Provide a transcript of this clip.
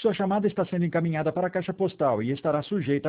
Sua chamada está sendo encaminhada para a caixa postal e estará sujeita